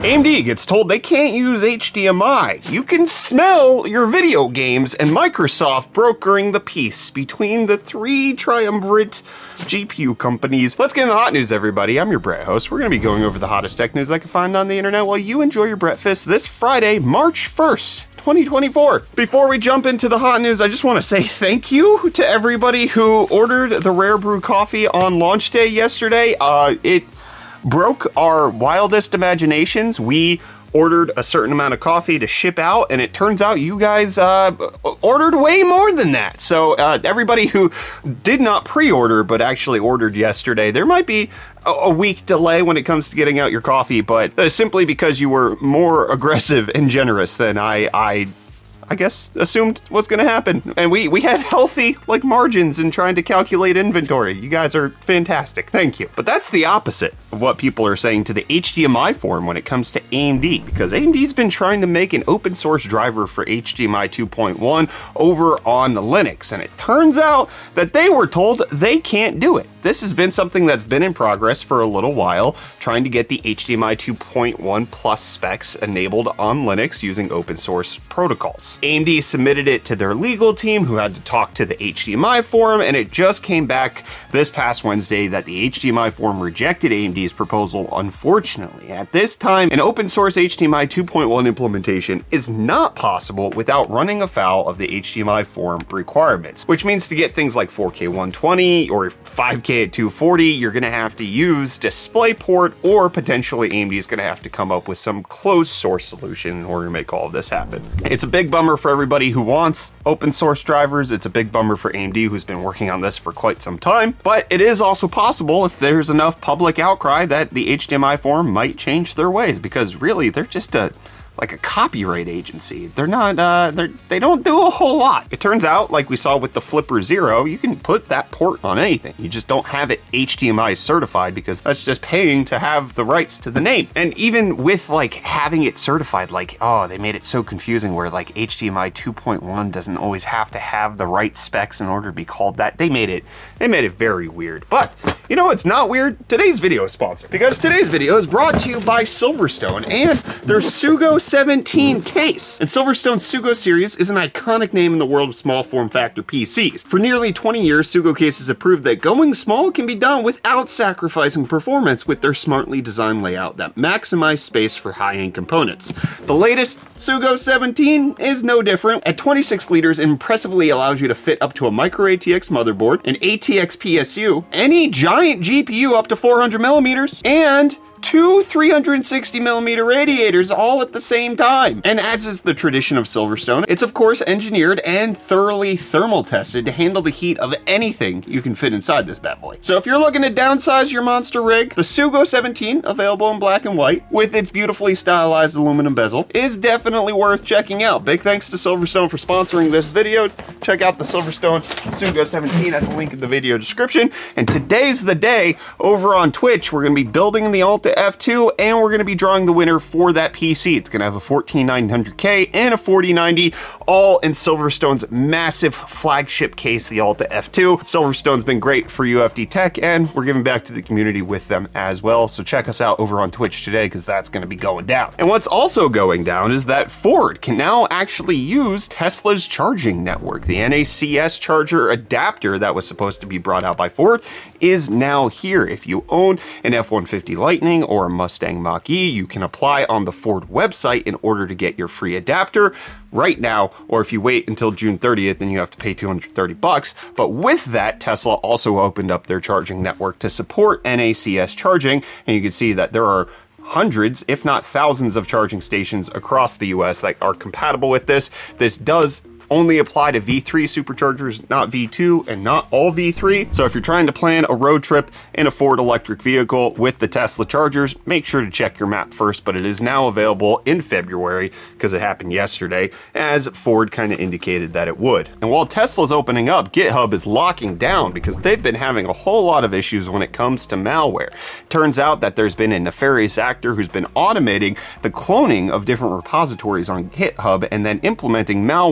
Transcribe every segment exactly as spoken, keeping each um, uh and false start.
A M D gets told they can't use H D M I. You can smell your video games, and Microsoft brokering the peace between the three triumvirate G P U companies. Let's get into the hot news, everybody. I'm your Brett host. We're going to be going over the hottest tech news I can find on the internet while you enjoy your breakfast this Friday, March first. twenty twenty-four. Before we jump into the hot news, I just want to say thank you to everybody who ordered the Rare Brew coffee on launch day yesterday. Uh, it broke our wildest imaginations. We ordered a certain amount of coffee to ship out, and it turns out you guys uh, ordered way more than that. So uh, everybody who did not pre-order but actually ordered yesterday, there might be a, a week delay when it comes to getting out your coffee, but uh, simply because you were more aggressive and generous than I I I guess assumed what's going to happen. And we, we had healthy like margins in trying to calculate inventory. You guys are fantastic. Thank you. But that's the opposite of what people are saying to the H D M I forum when it comes to A M D, because A M D's been trying to make an open source driver for H D M I two point one over on Linux, and it turns out that they were told they can't do it. This has been something that's been in progress for a little while, trying to get the H D M I two point one plus specs enabled on Linux using open source protocols. A M D submitted it to their legal team, who had to talk to the H D M I forum, and it just came back this past Wednesday that the H D M I forum rejected A M D's proposal. Unfortunately, at this time, an open source H D M I two point one implementation is not possible without running afoul of the H D M I forum requirements, which means to get things like four K one twenty or five K at two forty, you're going to have to use DisplayPort, or potentially A M D is going to have to come up with some closed source solution in order to make all of this happen. It's a big bummer for everybody who wants open source drivers. It's a big bummer for A M D, who's been working on this for quite some time, but it is also possible, if there's enough public outcry, that the H D M I forum might change their ways, because really they're just a like a copyright agency. They're not, uh, they're, they don't do a whole lot. It turns out, like we saw with the Flipper Zero, you can put that port on anything. You just don't have it H D M I certified, because that's just paying to have the rights to the name. And even with like having it certified, like, oh, they made it so confusing where like H D M I two point one doesn't always have to have the right specs in order to be called that. They made it, they made it very weird. But you know what's not weird? Today's video is sponsored, because today's video is brought to you by Silverstone and their Sugo seventeen case. And Silverstone's Sugo series is an iconic name in the world of small form factor P Cs. For nearly twenty years, Sugo cases have proved that going small can be done without sacrificing performance with their smartly designed layout that maximize space for high-end components. The latest Sugo seventeen is no different. At twenty-six liters, it impressively allows you to fit up to a micro A T X motherboard, an A T X P S U, any giant G P U up to four hundred millimeters, and two three hundred sixty millimeter radiators all at the same time. And as is the tradition of Silverstone, it's of course engineered and thoroughly thermal tested to handle the heat of anything you can fit inside this bad boy. So if you're looking to downsize your monster rig, the Sugo seventeen, available in black and white, with its beautifully stylized aluminum bezel, is definitely worth checking out. Big thanks to Silverstone for sponsoring this video. Check out the Silverstone Sugo seventeen at the link in the video description. And today's the day over on Twitch. We're going to be building the Alta F two, and we're going to be drawing the winner for that P C. It's going to have a fourteen nine hundred K and a forty ninety, all in Silverstone's massive flagship case, the Alta F two. Silverstone's been great for U F D Tech, and we're giving back to the community with them as well. So check us out over on Twitch today, because that's going to be going down. And what's also going down is that Ford can now actually use Tesla's charging network. The N A C S charger adapter that was supposed to be brought out by Ford is now here. If you own an F one fifty Lightning or a Mustang Mach-E, you can apply on the Ford website in order to get your free adapter right now, or if you wait until June thirtieth, then you have to pay two hundred thirty bucks. But with that, Tesla also opened up their charging network to support N A C S charging, and you can see that there are hundreds, if not thousands, of charging stations across the U S that are compatible with this. This does only apply to V three superchargers, not V two, and not all V three. So if you're trying to plan a road trip in a Ford electric vehicle with the Tesla chargers, make sure to check your map first, but it is now available in February, because it happened yesterday, as Ford kind of indicated that it would. And while Tesla's opening up, GitHub is locking down because they've been having a whole lot of issues when it comes to malware. Turns out that there's been a nefarious actor who's been automating the cloning of different repositories on GitHub and then implementing malware in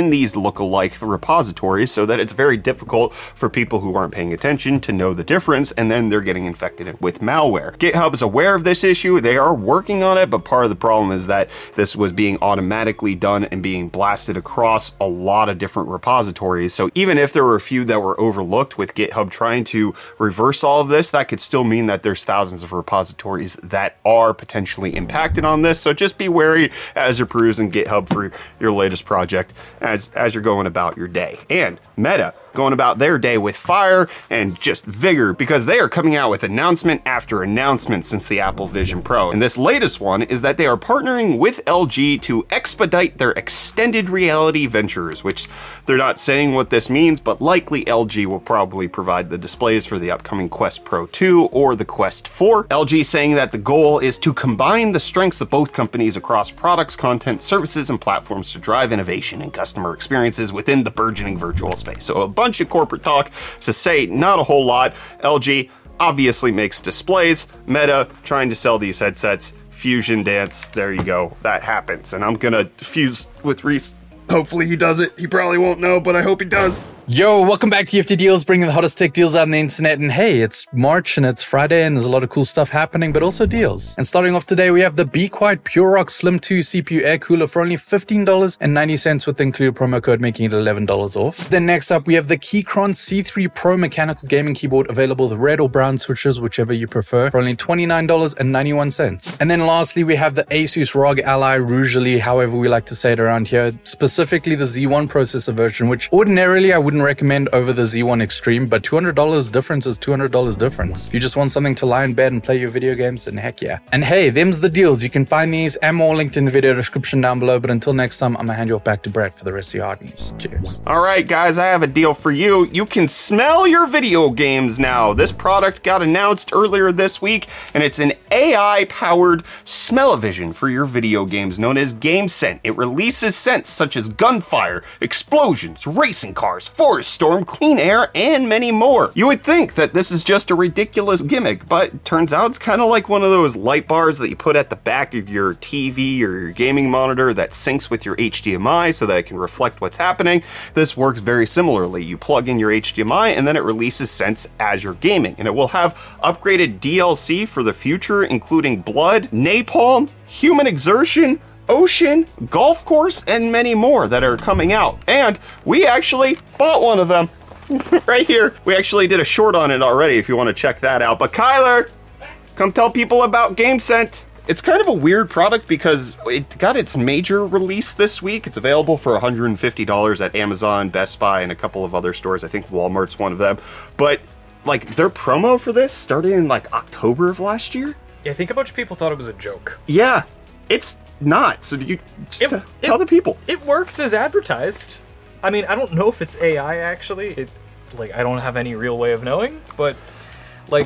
in these lookalike repositories so that it's very difficult for people who aren't paying attention to know the difference, and then they're getting infected with malware. GitHub is aware of this issue. They are working on it, but part of the problem is that this was being automatically done and being blasted across a lot of different repositories. So even if there were a few that were overlooked with GitHub trying to reverse all of this, that could still mean that there's thousands of repositories that are potentially impacted on this. So just be wary as you're perusing GitHub for your latest project as, as you're going about your day. And Meta going about their day with fire and just vigor, because they are coming out with announcement after announcement since the Apple Vision Pro. And this latest one is that they are partnering with L G to expedite their extended reality ventures, which they're not saying what this means, but likely L G will probably provide the displays for the upcoming Quest Pro two or the Quest four. L G saying that the goal is to combine the strengths of both companies across products, content, services, and platforms to drive innovation and customer experiences within the burgeoning virtual space. So a bunch of corporate talk to say not a whole lot. L G obviously makes displays. Meta trying to sell these headsets. Fusion Dance, there you go. That happens. And I'm gonna fuse with Reese. Hopefully he does it. He probably won't know, but I hope he does. Yo, welcome back to T F T Deals, bringing the hottest tech deals out on the internet. And hey, it's March and it's Friday and there's a lot of cool stuff happening, but also deals. And starting off today, we have the Be Quiet Pure Rock Slim two C P U air cooler for only fifteen dollars and ninety cents with the included promo code, making it eleven dollars off. Then next up, we have the Keychron C three Pro mechanical gaming keyboard, available with red or brown switches, whichever you prefer, for only twenty-nine dollars and ninety-one cents. And then lastly, we have the Asus R O G Ally Rougely, however we like to say it around here, specifically the Z one processor version, which ordinarily I wouldn't recommend over the Z one Extreme, but two hundred dollars difference is two hundred dollars difference. If you just want something to lie in bed and play your video games, then heck yeah. And hey, them's the deals. You can find these and more linked in the video description down below, but until next time, I'm gonna hand you off back to Brett for the rest of your hard news. Cheers. All right, guys, I have a deal for you. You can smell your video games now. This product got announced earlier this week, and it's an A I-powered smell-o-vision for your video games known as GameScent. It releases scents such as gunfire, explosions, racing cars, forest storm, clean air, and many more. You would think that this is just a ridiculous gimmick, but it turns out it's kind of like one of those light bars that you put at the back of your T V or your gaming monitor that syncs with your H D M I so that it can reflect what's happening. This works very similarly. You plug in your H D M I and then it releases scents as you're gaming, and it will have upgraded D L C for the future, including blood, napalm, human exertion, ocean, golf course, and many more that are coming out. And we actually bought one of them right here. We actually did a short on it already if you want to check that out. But Kyler, come tell people about GameScent. It's kind of a weird product because it got its major release this week. It's available for one hundred fifty dollars at Amazon, Best Buy, and a couple of other stores. I think Walmart's one of them. But like, their promo for this started in like October of last year. Yeah, I think a bunch of people thought it was a joke. Yeah, it's not. So you just It- t- it- tell the people. It works as advertised. I mean, I don't know if it's A I actually. It, like, I don't have any real way of knowing, but like,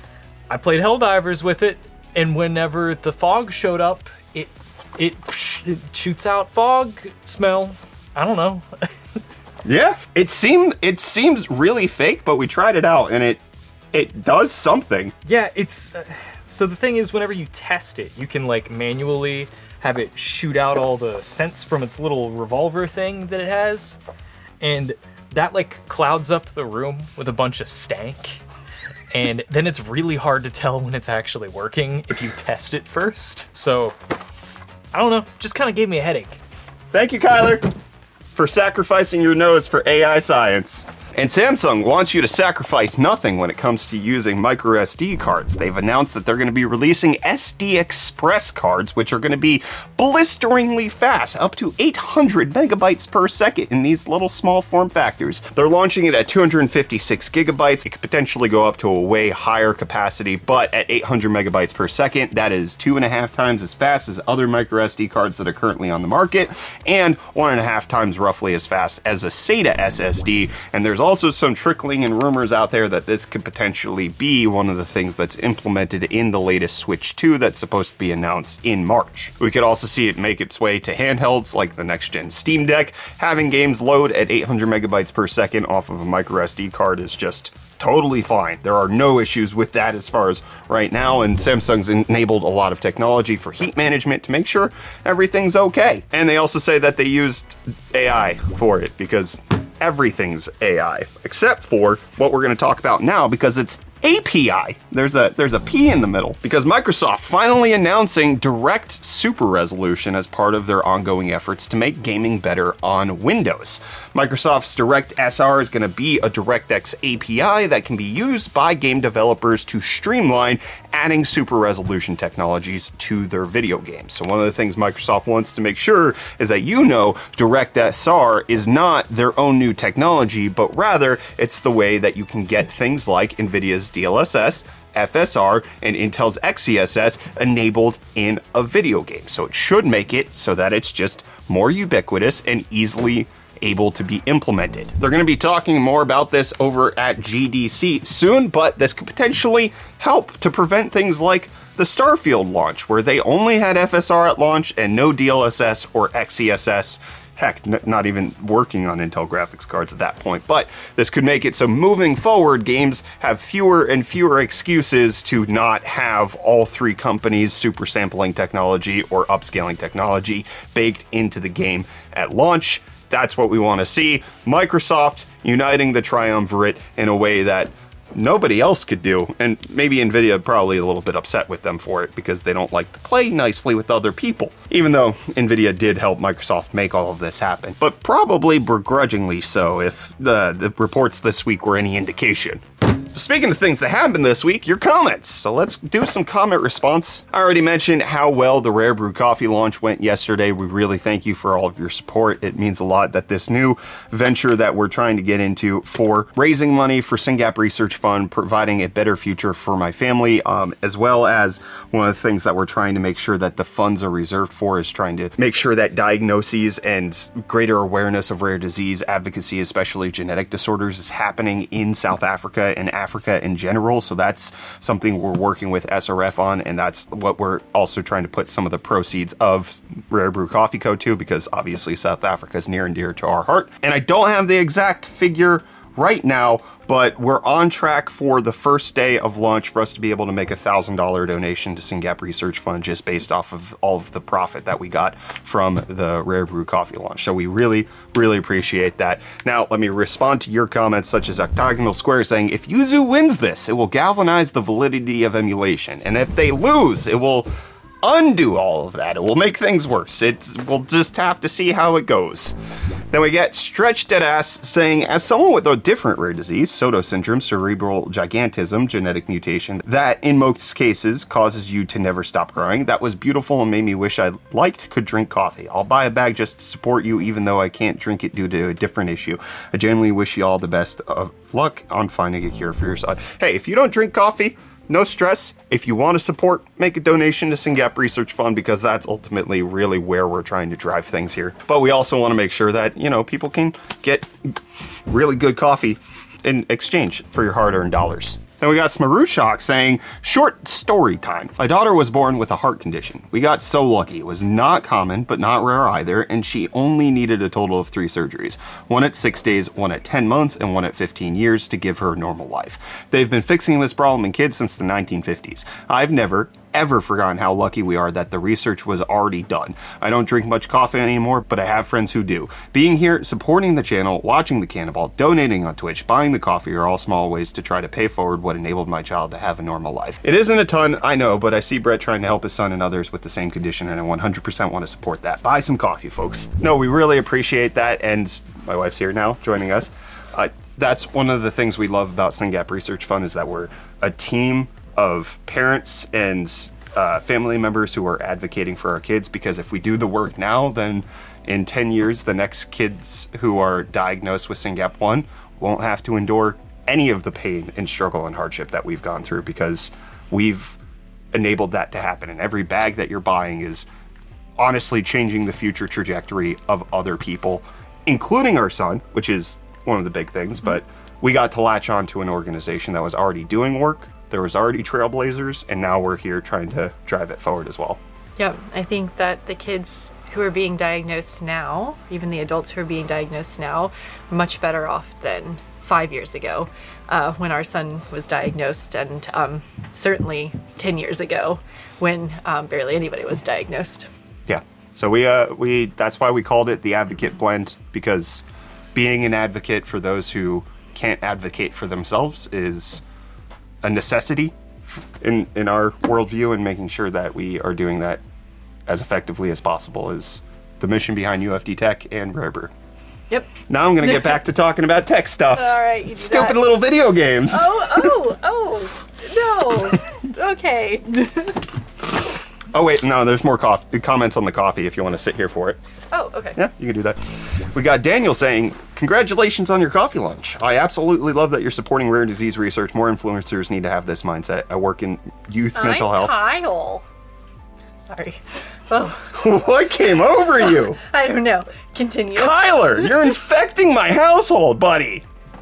I played Helldivers with it, and whenever the fog showed up, it it, it shoots out fog smell. I don't know. Yeah, it seemed it seems really fake, but we tried it out and it it does something. Yeah, it's uh, so the thing is, whenever you test it, you can like manually have it shoot out all the scents from its little revolver thing that it has, and that like clouds up the room with a bunch of stank, and then it's really hard to tell when it's actually working if you test it first. So I don't know, just kind of gave me a headache. Thank you, Kyler, for sacrificing your nose for A I science. And Samsung wants you to sacrifice nothing when it comes to using micro S D cards. They've announced that they're going to be releasing S D Express cards, which are going to be blisteringly fast, up to eight hundred megabytes per second in these little small form factors. They're launching it at two hundred fifty-six gigabytes. It could potentially go up to a way higher capacity, but at eight hundred megabytes per second, that is two and a half times as fast as other micro S D cards that are currently on the market, and one and a half times roughly as fast as a SATA S S D. And there's also some trickling and rumors out there that this could potentially be one of the things that's implemented in the latest Switch two that's supposed to be announced in March. We could also see it make its way to handhelds like the next-gen Steam Deck. Having games load at eight hundred megabytes per second off of a micro S D card is just totally fine. There are no issues with that as far as right now, and Samsung's enabled a lot of technology for heat management to make sure everything's okay. And they also say that they used A I for it because everything's A I, except for what we're going to talk about now because it's A P I. There's a there's a P in the middle because Microsoft finally announcing direct super resolution as part of their ongoing efforts to make gaming better on Windows. Microsoft's DirectSR is going to be a DirectX A P I that can be used by game developers to streamline adding super resolution technologies to their video games. So one of the things Microsoft wants to make sure is that you know DirectSR is not their own new technology, but rather it's the way that you can get things like NVIDIA's D L S S, F S R, and Intel's X E S S enabled in a video game. So it should make it so that it's just more ubiquitous and easily able to be implemented. They're going to be talking more about this over at G D C soon, but this could potentially help to prevent things like the Starfield launch, where they only had F S R at launch and no D L S S or X E S S. Heck, n- not even working on Intel graphics cards at that point. But this could make it so moving forward, games have fewer and fewer excuses to not have all three companies' super sampling technology or upscaling technology baked into the game at launch. That's what we want to see. Microsoft uniting the triumvirate in a way that nobody else could do, and maybe Nvidia probably a little bit upset with them for it because they don't like to play nicely with other people, even though Nvidia did help Microsoft make all of this happen, but probably begrudgingly so if the, the reports this week were any indication. Speaking of things that happened this week, your comments. So let's do some comment response. I already mentioned how well the Rare Brew Coffee launch went yesterday. We really thank you for all of your support. It means a lot that this new venture that we're trying to get into for raising money for SynGap Research Fund, providing a better future for my family, um, as well as one of the things that we're trying to make sure that the funds are reserved for is trying to make sure that diagnoses and greater awareness of rare disease advocacy, especially genetic disorders, is happening in South Africa and Africa Africa in general. So that's something we're working with S R F on, and that's what we're also trying to put some of the proceeds of Rare Brew Coffee Co. to, because obviously South Africa is near and dear to our heart. And I don't have the exact figure right now, but we're on track for the first day of launch for us to be able to make a one thousand dollars donation to SynGap Research Fund just based off of all of the profit that we got from the Rare Brew Coffee launch. So we really, really appreciate that. Now, let me respond to your comments, such as Octagonal Square saying, if Yuzu wins this, it will galvanize the validity of emulation. And if they lose, it will undo all of that. It will make things worse. It's, we'll just have to see how it goes. Then we get Stretch Deadass saying, as someone with a different rare disease, Soto syndrome, cerebral gigantism, genetic mutation, that in most cases causes you to never stop growing, that was beautiful and made me wish I liked could drink coffee. I'll buy a bag just to support you, even though I can't drink it due to a different issue. I genuinely wish you all the best of luck on finding a cure for your son. Hey, if you don't drink coffee, no stress. If you want to support, make a donation to SynGap Research Fund, because that's ultimately really where we're trying to drive things here. But we also want to make sure that, you know, people can get really good coffee in exchange for your hard-earned dollars. Then we got Smaruchok saying, short story time. My daughter was born with a heart condition. We got so lucky. It was not common, but not rare either, and she only needed a total of three surgeries. One at six days, one at ten months, and one at fifteen years to give her a normal life. They've been fixing this problem in kids since the nineteen fifties. I've never, ever forgotten how lucky we are that the research was already done. I don't drink much coffee anymore, but I have friends who do. Being here, supporting the channel, watching the Cannibal, donating on Twitch, buying the coffee are all small ways to try to pay forward what enabled my child to have a normal life. It isn't a ton, I know, but I see Brett trying to help his son and others with the same condition, and I one hundred percent want to support that. Buy some coffee, folks. No, we really appreciate that, and my wife's here now, joining us. Uh, that's one of the things we love about SynGap Research Fund, is that we're a team of parents and uh, family members who are advocating for our kids, because if we do the work now, then in ten years, the next kids who are diagnosed with SynGap one won't have to endure any of the pain and struggle and hardship that we've gone through, because we've enabled that to happen. And every bag that you're buying is honestly changing the future trajectory of other people, including our son, which is one of the big things, but we got to latch on to an organization that was already doing work. There was already trailblazers, and now we're here trying to drive it forward as well. Yep, I think that the kids who are being diagnosed now, even the adults who are being diagnosed now, are much better off than five years ago uh, when our son was diagnosed, and um, certainly ten years ago when um, barely anybody was diagnosed. Yeah. So we uh we that's why we called it the Advocate Blend, because being an advocate for those who can't advocate for themselves is a necessity in in our worldview, and making sure that we are doing that as effectively as possible is the mission behind U F D Tech and Rare Brew. Yep. Now I'm going to get back to talking about tech stuff. All right. You do Stupid that. little video games. Oh, oh, oh, no. Okay. Oh, wait, no, there's more coffee, comments on the coffee if you want to sit here for it. Oh, okay. Yeah, you can do that. We got Daniel saying, congratulations on your coffee lunch. I absolutely love that you're supporting rare disease research. More influencers need to have this mindset. I work in youth mental I'm health. Kyle. Sorry. Oh, What came over you? I don't know. Continue. Tyler, you're infecting my household, buddy.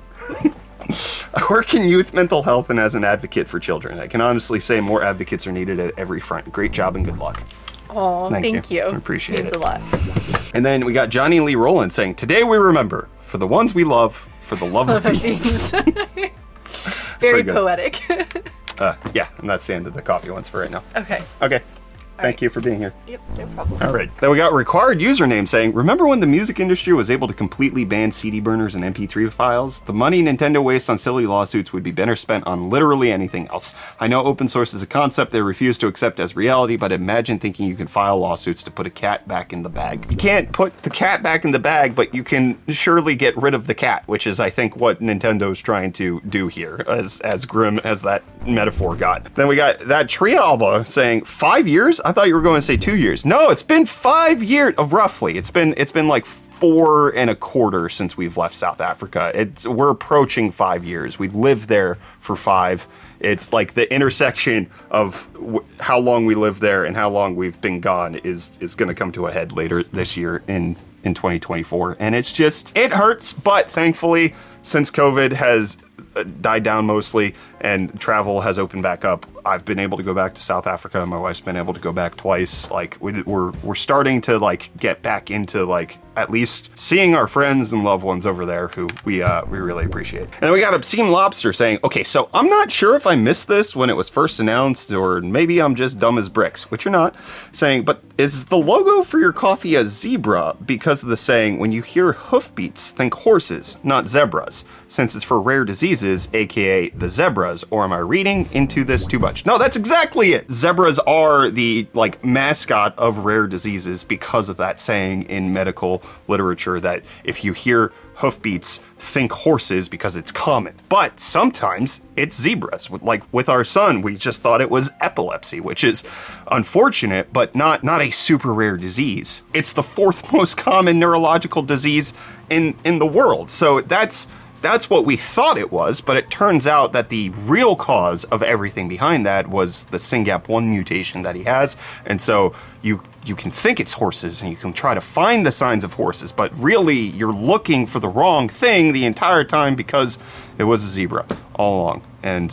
I work in youth mental health and as an advocate for children. I can honestly say more advocates are needed at every front. Great job and good luck. Oh, Thank thank, you. you. I appreciate Means it. a lot. And then we got Johnny Lee Rowland saying, today we remember, for the ones we love, for the love of beans. Very pretty good. poetic. uh, yeah, and that's the end of the coffee ones for right now. Okay. Okay. Thank right. you for being here. Yep, no problem. All right. Then we got required username saying, remember when the music industry was able to completely ban C D burners and M P three files? The money Nintendo wastes on silly lawsuits would be better spent on literally anything else. I know open source is a concept they refuse to accept as reality, but imagine thinking you can file lawsuits to put a cat back in the bag. You can't put the cat back in the bag, but you can surely get rid of the cat, which is, I think, what Nintendo's trying to do here, as as grim as that metaphor got. Then we got that Trialba saying, five years? I thought you were going to say two years. No, it's been five years of roughly. It's been it's been like four and a quarter since we've left South Africa. It's we're approaching five years. We lived there for five. It's like the intersection of w- how long we lived there and how long we've been gone is is going to come to a head later this year in in twenty twenty-four. And it's just it hurts, but thankfully, since COVID has died down mostly and travel has opened back up, I've been able to go back to South Africa. My wife's been able to go back twice. Like we, we're we're starting to like get back into like at least seeing our friends and loved ones over there who we uh we really appreciate. And then we got Obscene Lobster saying, okay, so I'm not sure if I missed this when it was first announced, or maybe I'm just dumb as bricks, which you're not, saying, but is the logo for your coffee a zebra because of the saying, when you hear hoofbeats, think horses, not zebras, since it's for rare diseases, aka the zebras? Or am I reading into this too much? No, that's exactly it. Zebras are the like mascot of rare diseases because of that saying in medical literature that if you hear hoofbeats, think horses, because it's common. But sometimes it's zebras. Like with our son, we just thought it was epilepsy, which is unfortunate, but not not a super rare disease. It's the fourth most common neurological disease in in the world. So that's That's what we thought it was, but it turns out that the real cause of everything behind that was the SYNGAP one mutation that he has. And so you you can think it's horses and you can try to find the signs of horses, but really you're looking for the wrong thing the entire time because it was a zebra all along. And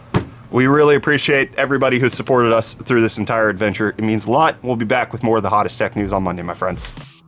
we really appreciate everybody who's supported us through this entire adventure. It means a lot. We'll be back with more of the hottest tech news on Monday, my friends.